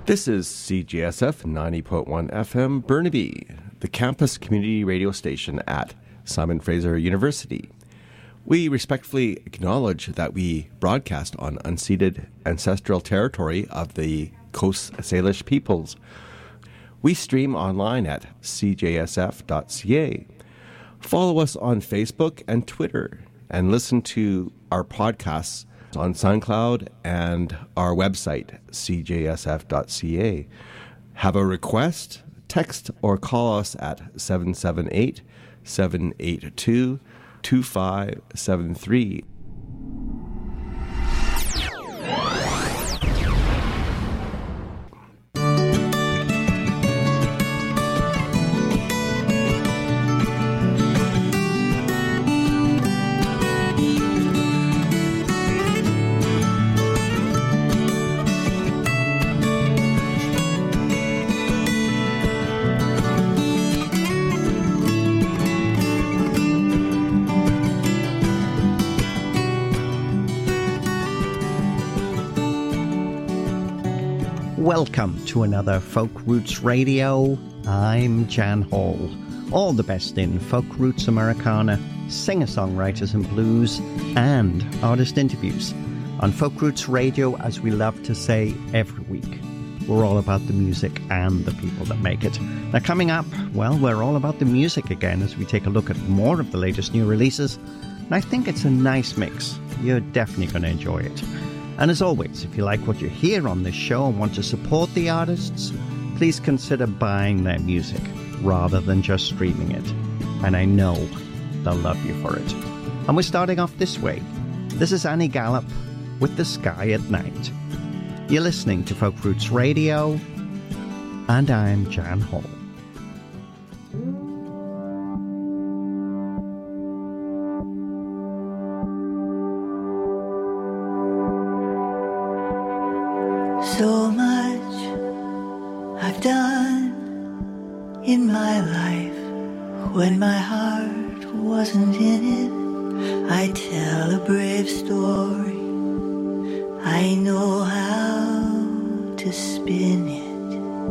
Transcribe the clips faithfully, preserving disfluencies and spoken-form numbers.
This is C J S F ninety point one F M Burnaby, the campus community radio station at Simon Fraser University. We respectfully acknowledge that we broadcast on unceded ancestral territory of the Coast Salish peoples. We stream online at c j s f dot c a. Follow us on Facebook and Twitter, and listen to our podcasts on SoundCloud and our website, c j s f dot c a. Have a request? Text or call us at seven seven eight, seven eight two, two five seven three. Welcome to another Folk Roots Radio. I'm Jan Hall. All the best in folk roots Americana, singer-songwriters and blues, and artist interviews. On Folk Roots Radio, as we love to say every week, we're all about the music and the people that make it. Now coming up, well, we're all about the music again as we take a look at more of the latest new releases. And I think it's a nice mix. You're definitely going to enjoy it. And as always, if you like what you hear on this show and want to support the artists, please consider buying their music rather than just streaming it. And I know they'll love you for it. And we're starting off this way. This is Annie Gallup with The Sky at Night. You're listening to Folk Roots Radio, and I'm Jan Hall. So much I've done in my life. When my heart wasn't in it, I tell a brave story. I know how to spin it.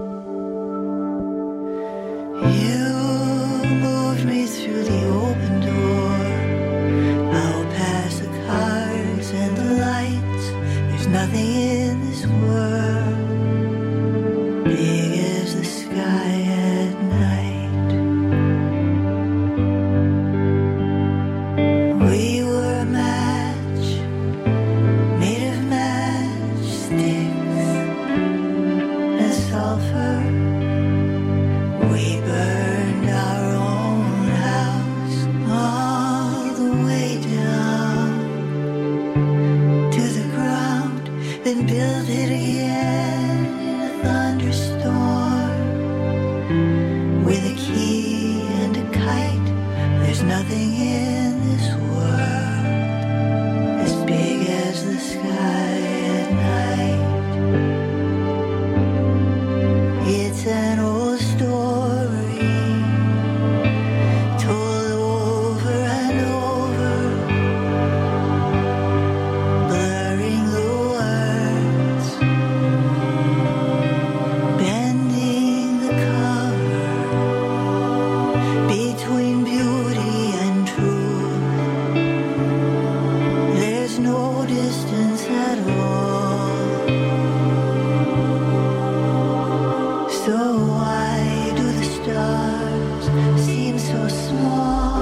You moved me through the open door, out past the cars and the lights. There's nothing in this world big as the sky at night. We were a match made of matchsticks and sulfur. We burned our own house all the way down to the ground, then built it again in a thunderstorm. With a key and a kite, there's nothing in this world as big as the sky at night. It's an old story told over and over, blurring the words, bending the cover between beauty and truth. There's no distance at all. So why do the stars seem so small?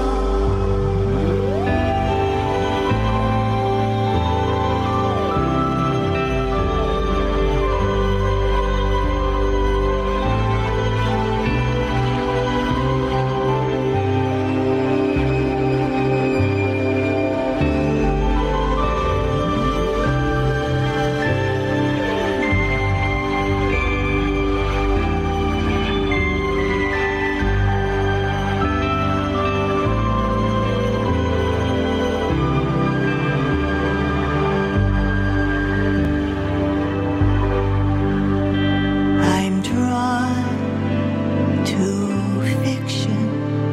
I'm drawn to fiction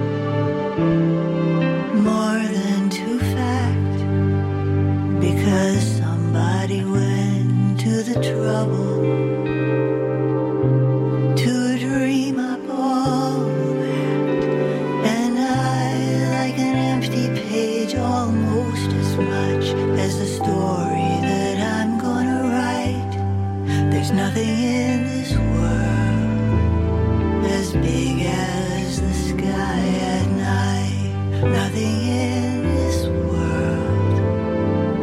more than to fact, because somebody went to the trouble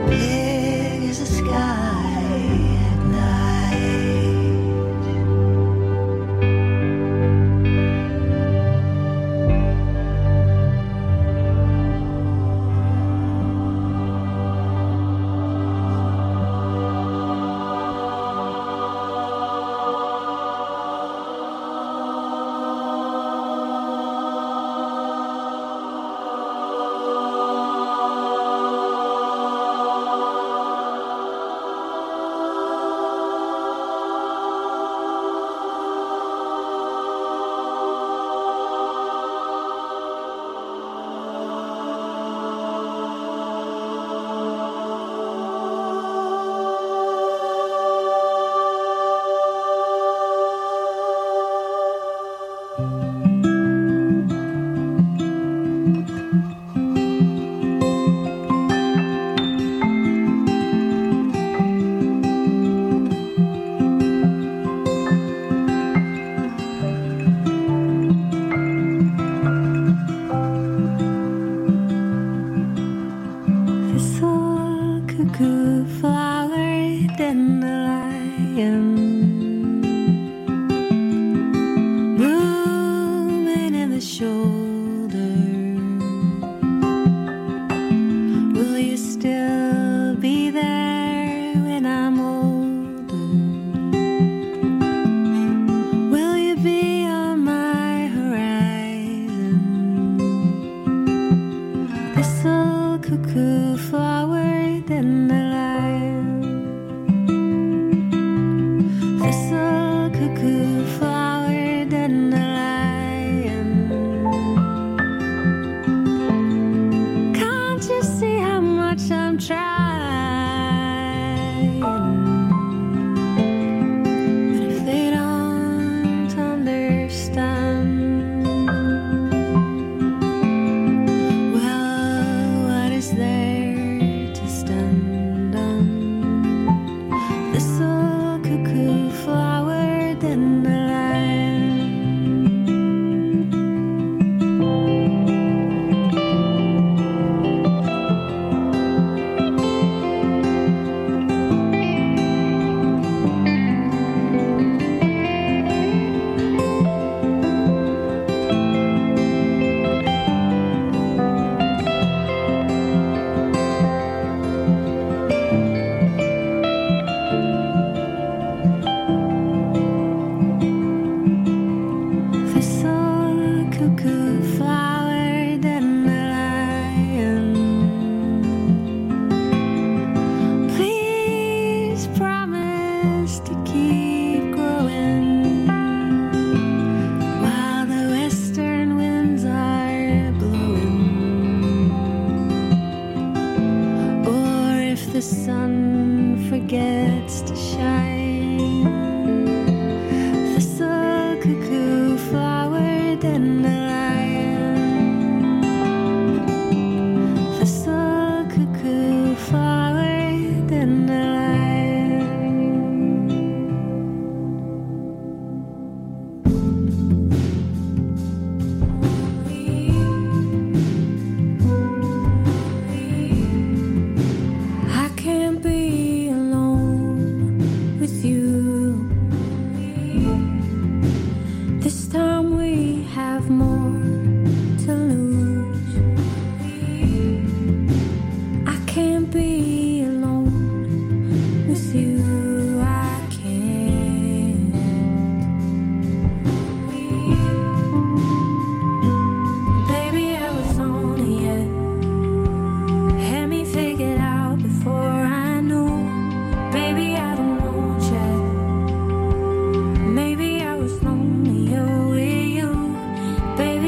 big as the sky at night.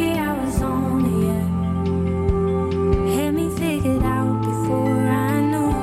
Had me figured out before I knew.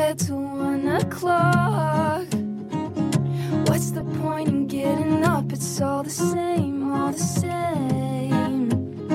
bed till one o'clock. What's the point in getting up? It's all the same, all the same.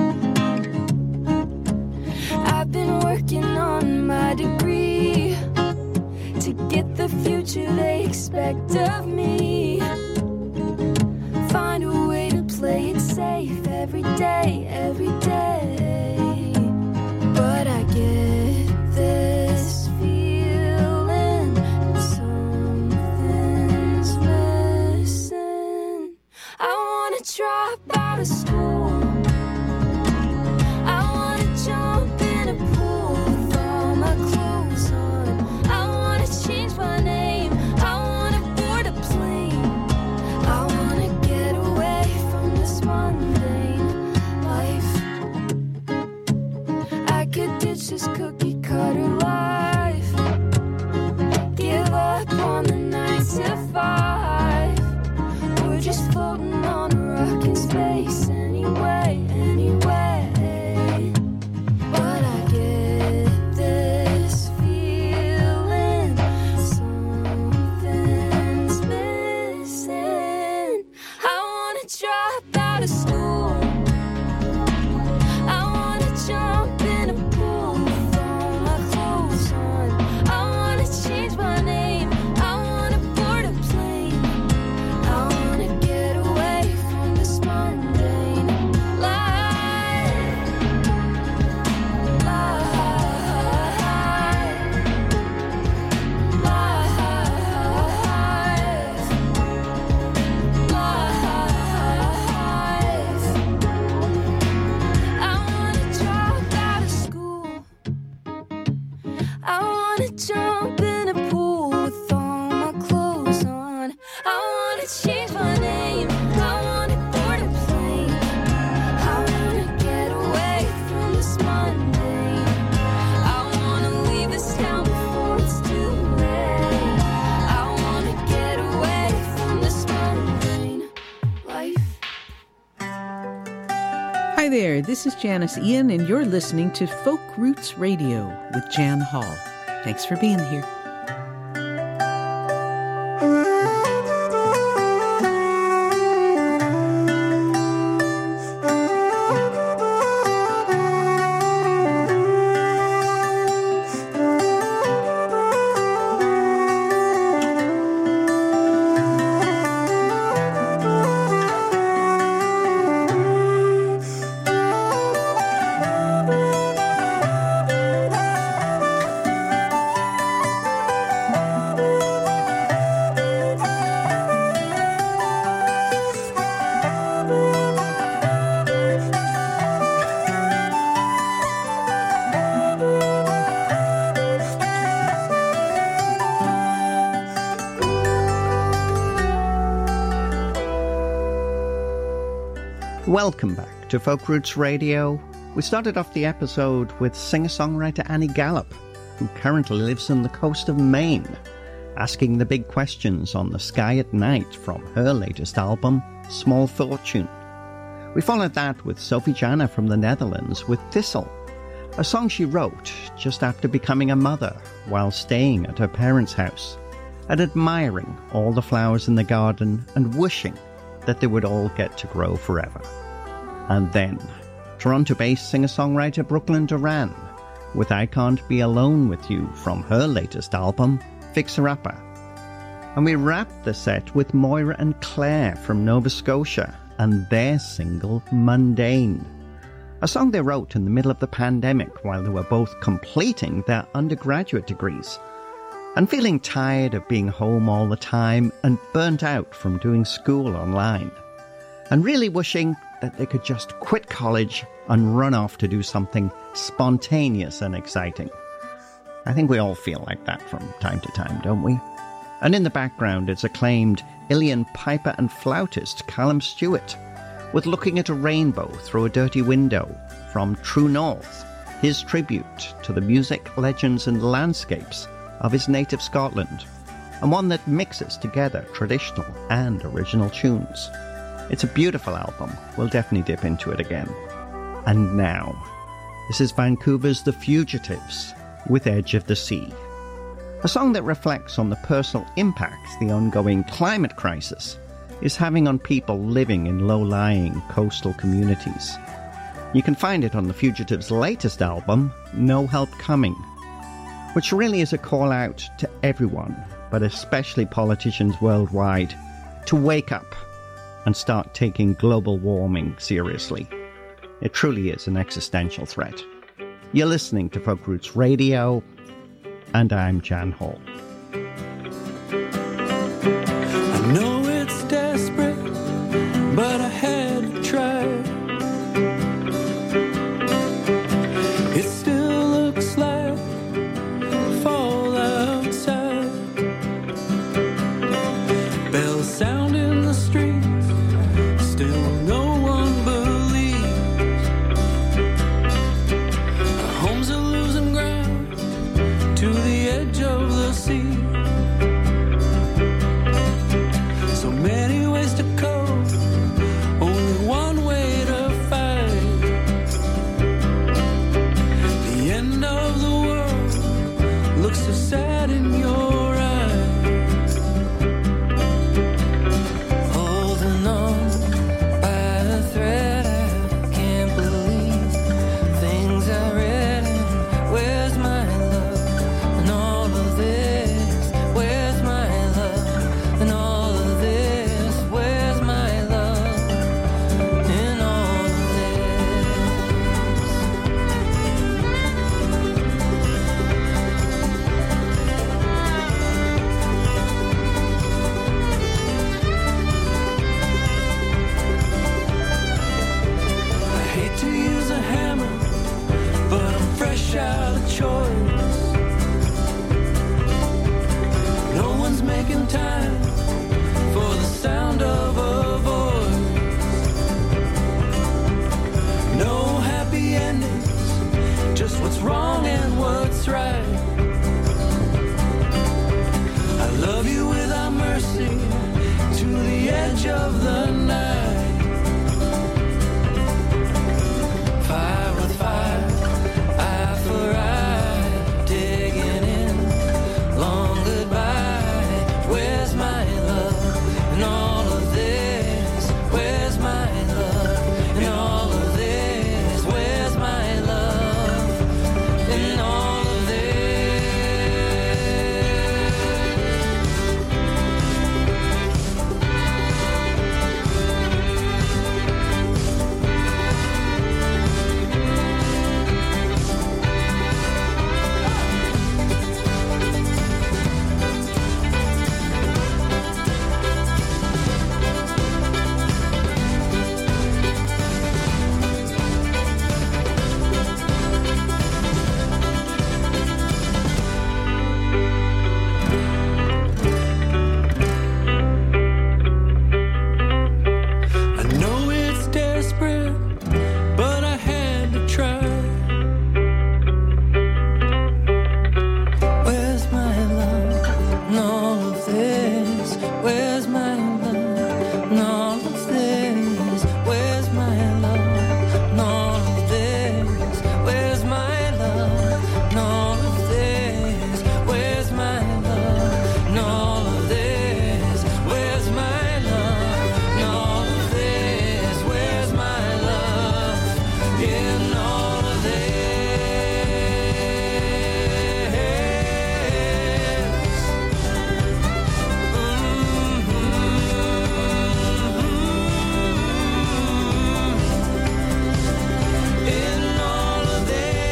I've been working on my degree to get the future they expect of me. Find a way to play it safe every day, every day. But I get this feeling that something's missing. I wanna drop out of school. I wanna jump in a pool with all my clothes on. I wanna change my name. I wanna board a plane. I wanna get away from this mundane life. I could ditch this cookie cutter life. Give up on the nine to five. We're just floating on a rock in space anyway, anyway. But I get this feeling something's missing. I wanna drop out of school. I wanna jump in a pool with all my clothes on. I wanna change my name. I wanna board a plane. I wanna get away from this mundane life. Life. Life. Life. I wanna drop out of school. I wanna jump in a pool with all my clothes on. I wanna change my name. I wanna board a plane. I wanna get away from this mundane. I wanna leave this town before it's too late. I wanna get away from this mundane life. Hi there, this is Janice Ian, and you're listening to Folk Roots Radio with Jan Hall. Thanks for being here. Welcome back to Folk Roots Radio. We started off the episode with singer-songwriter Annie Gallup, who currently lives on the coast of Maine, asking the big questions on the sky at night from her latest album, Small Fortune. We followed that with Sophie Jana from the Netherlands with Thistle, a song she wrote just after becoming a mother while staying at her parents' house and admiring all the flowers in the garden and wishing that they would all get to grow forever. And then, Toronto-based singer-songwriter Brooklyn Duran with I Can't Be Alone With You from her latest album, Fixer Upper. And we wrapped the set with Moira and Claire from Nova Scotia and their single, Mundane, a song they wrote in the middle of the pandemic while they were both completing their undergraduate degrees and feeling tired of being home all the time and burnt out from doing school online, and really wishing that they could just quit college and run off to do something spontaneous and exciting. I think we all feel like that from time to time, don't we? And in the background, it's acclaimed Uilleann piper and flautist Callum Stewart with Looking at a Rainbow Through a Dirty Window from True North, his tribute to the music, legends and landscapes of his native Scotland, and one that mixes together traditional and original tunes. It's a beautiful album. We'll definitely dip into it again. And now, this is Vancouver's The Fugitives with Edge of the Sea, A song that reflects on the personal impacts the ongoing climate crisis is having on people living in low-lying coastal communities. You can find it on The Fugitives' latest album, No Help Coming, which really is a call out to everyone, but especially politicians worldwide, to wake up and start taking global warming seriously. It truly is an existential threat. You're listening to Folk Roots Radio, and I'm Jan Hall. I know it's desperate, but I had to try. It still looks like fall outside. Bells sound in the streets, still no one believes. Our homes are losing ground to the edge of the sea. So many ways to cope, only one way to fight. The end of the world looks so sad in your eyes. Holding on by a thread, I can't believe things I read. And where's my love and all of this? Where's my love and all of this? Where's my love in all of this? I hate to use a hammer, but I'm fresh out of choice. No one's making time for the sound of a voice. No happy endings, just what's wrong and what's right. I love you without mercy to the edge of the night. Fire with fire, eye for eye, digging in, long goodbye. Where's my love and all of this? Where's my love and all of this? Where's my love and all of this? I know it's desperate, but I had to try. Where's my love and all of this? Where's my love and all of this? Where's my love and all of this? Where's my love and all of this? Where's my love and all of this? Where's my love and all of this? Where's my love in all of this? In all of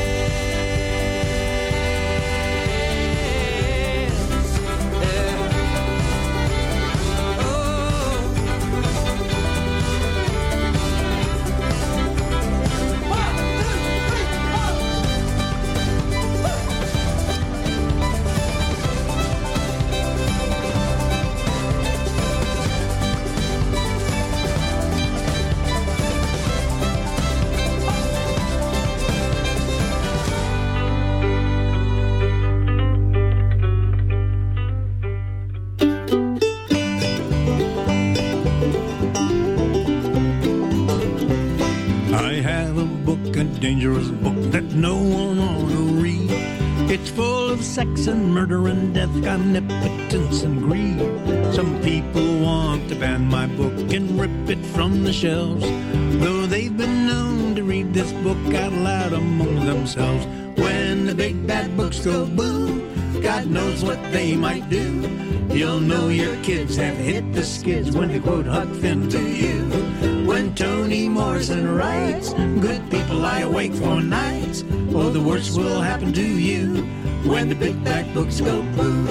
this. Yeah. Oh. One, two, three, four. I have a book, a dangerous book that no one ought to read. It's full of sex and murder and death, omnipotence and greed. Some people want to ban my book and rip it from the shelves, though they've been known to read this book out loud among themselves. When the big bad books go boo, God knows what they might do. You'll know your kids have hit the skids when they quote Huck Finn to you. When Toni Morrison writes, good people lie awake for nights, oh, the worst will happen to you when the big bad books go boo.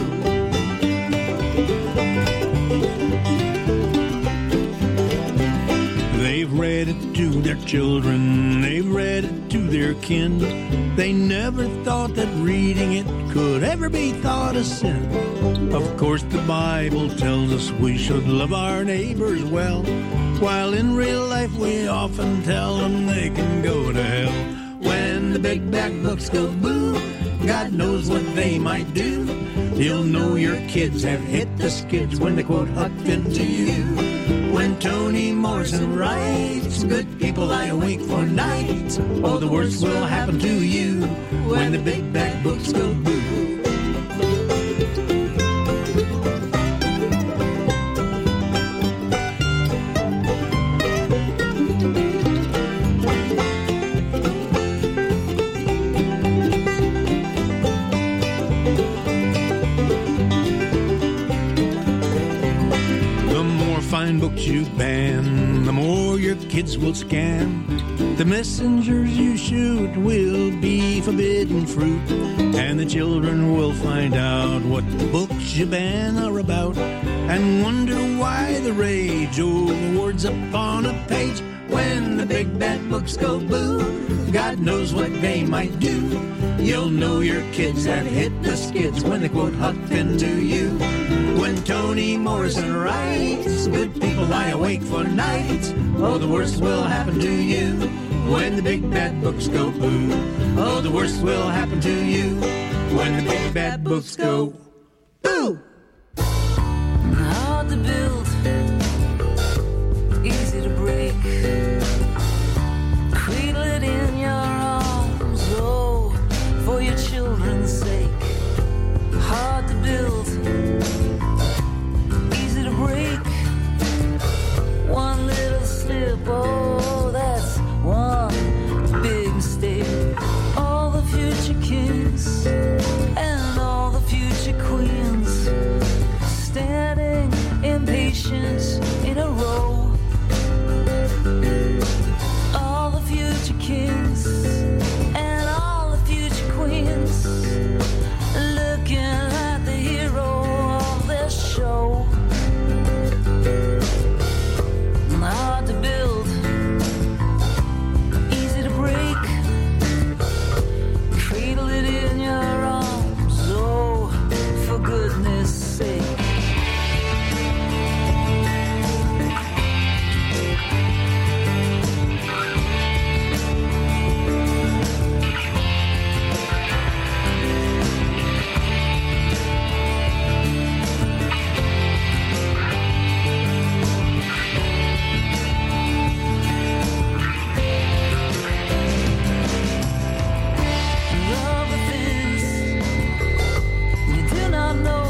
They've read it to their children, they've read it to their kin. They never thought that reading it could ever be thought a sin. Of course the Bible tells us we should love our neighbors well, while in real life we often tell them they can go to hell. When the big bad books go boo, God knows what they might do. You'll know your kids have hit the skids when they quote Huck Finn to you. When Toni Morrison writes, good people lie awake for nights, oh, the worst will happen to you when the big bad books go boo. Fine books you ban, the more your kids will scan. The messengers you shoot will be forbidden fruit, and the children will find out what the books you ban are about, and wonder why the rage over words upon a page. When the big bad books go boo, God knows what they might do. You'll know your kids have hit the skids when they quote Huck Finn to you. When Toni Morrison writes, good people lie awake for nights, oh, the worst will happen to you when the big bad books go boo. Oh, the worst will happen to you when the big bad books go boo. Hard to build, easy to break. Cradle it in your arms, oh, for your children's sake. Hard to build, easy to break. One little slip, oh, that's one big mistake. All the future kings and all the future queens standing impatient in a row. All the future kings and all the future queens looking at the hero of their show. Hard to build, easy to break. Cradle it in your arms, oh, for goodness sake. Love the things you do not know.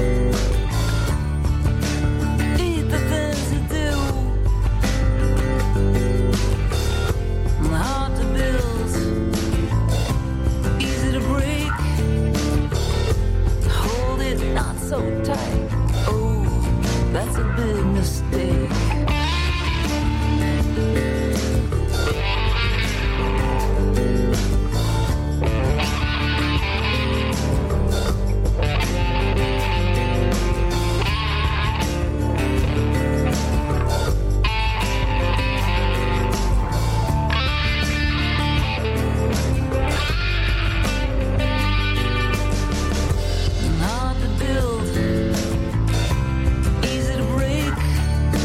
Eat the things you do. Hard to build, easy to break. Hold it not so tight. Oh, that's a big mistake. Hard to build, easy to break.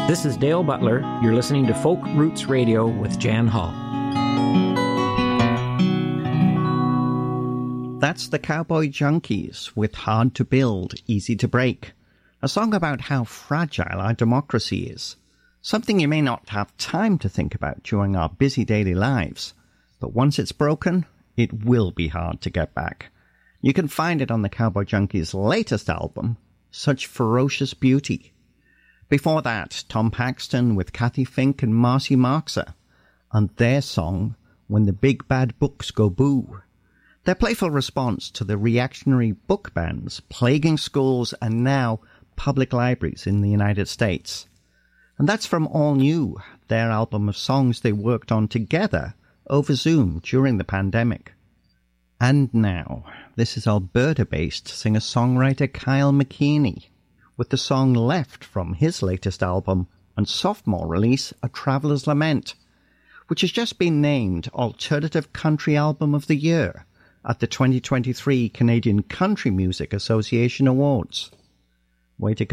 This is Dale Butler. You're listening to Folk Roots Radio with Jan Hall. That's the Cowboy Junkies with Hard to Build, Easy to Break. A song about how fragile our democracy is. Something you may not have time to think about during our busy daily lives. But once it's broken, it will be hard to get back. You can find it on the Cowboy Junkies' latest album, Such Ferocious Beauty. Before that, Tom Paxton with Kathy Fink and Marcy Marxer, and their song, When the Big Bad Books Go Boo. Their playful response to the reactionary book bans plaguing schools and now public libraries in the United States. And that's from All New, their album of songs they worked on together over Zoom during the pandemic. And now, this is Alberta-based singer-songwriter Kyle McKinney with the song Left from his latest album and sophomore release, A Traveller's Lament, which has just been named Alternative Country Album of the Year at the twenty twenty-three Canadian Country Music Association Awards. Way to go.